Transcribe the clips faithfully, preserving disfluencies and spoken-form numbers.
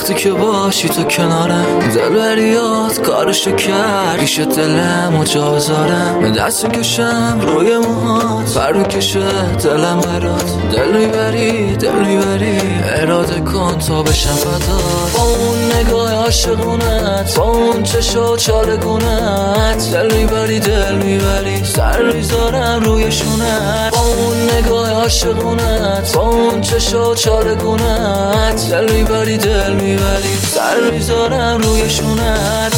وقتی که باشی تو کنارم دلبریات کارشو کرد پیش دلم و جا بذارم دست کشم روی موهات فرو کشه دلم برات دل میبری دل میبری اراده کن تا بشم فدات با اون نگاه عاشقونت با اون چشا چالگونت دل میبری دل میبری سر میذارم روی شونت با اون نگاه عاشقونت با اون چشا چالگونت دل میبری دل میبری سر میذارم روی شونت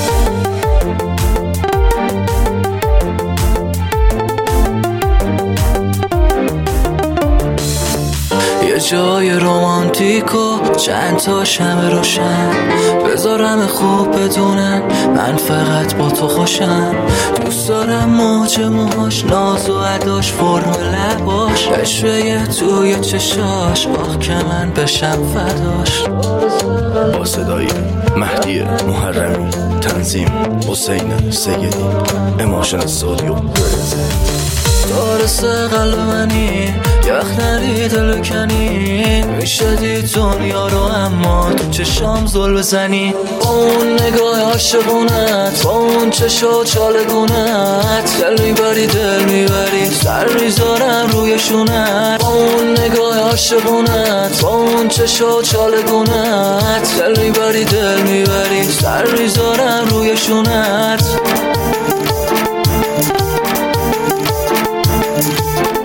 یه جای رومانتیکو چند تا شمع روشن بذارم خوب بدونن من فقط با تو خوشم دوست دارم موج موهاش ناز و اداش فرم لباش عشقه توی چشاش آخ که من بشم فداش با صدای مهدی محرمی تنظیم حسین سیدی اماشن استودیو دارست قلب منی یخ نری دل کنی میشه دید دنیا رو اما تو چشام زل بزنی با اون نگاه عاشقونت با اون چشا چالگونت دل میبری دل میبری سر میذارم روی شونت با اون نگاه عاشقونت با اون چشا چالگونت دل میبری دل میبری سر میذارم روی شونت.